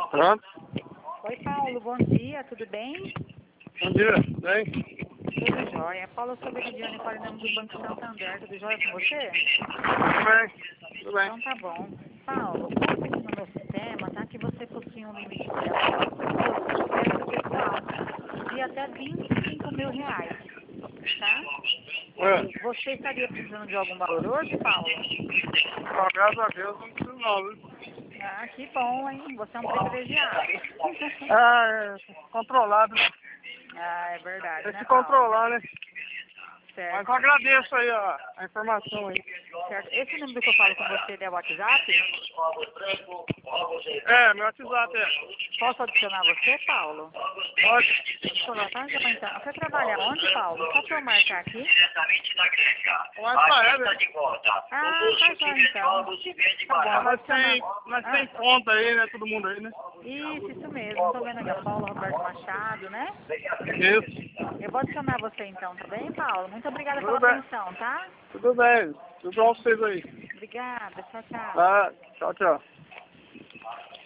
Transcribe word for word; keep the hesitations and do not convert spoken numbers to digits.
Pronto. Oi, Paulo, bom dia, tudo bem? Bom dia, bem? Tudo jóia. Paulo, eu sou Veridiane, falo em nome do Banco Santander, tudo jóia com você? Tudo bem, tudo bem. Então tá bom. Paulo, consta aqui no meu sistema, tá? Que você possui um limite de crédito pessoal de até vinte e cinco mil reais, tá? Ué, Você estaria precisando de algum valor hoje, Paulo? ó, graças a Deus não preciso não, viu? Ah, que bom, hein? Você é um privilegiado. Ah, é controlado, né? Ah, é verdade, Tem que né, se Paulo? controlar, né? Mas Certo. eu agradeço aí a, a informação aí. Certo. Esse número que eu falo com você ele é o WhatsApp? É, meu WhatsApp é. Posso adicionar você, Paulo? Pode. Tá, já, então. Você trabalha onde, Paulo? Só para eu marcar aqui. Mas tá, é, né? Ah, tá já então. Tá bom, Ah, eu vou nós tem, adicionar. nós Ah, tem conta aí, né? Todo mundo aí, né? isso, isso mesmo. Tô vendo aqui, ó, Paulo Roberto Machado, né? Isso. Eu vou adicionar você então, tá bem, Paulo? Muito obrigada pela Tudo bem. atenção, tá? Tudo bem. Tudo bom pra vocês aí. Obrigada, tchau, tchau. Tá, tchau, tchau.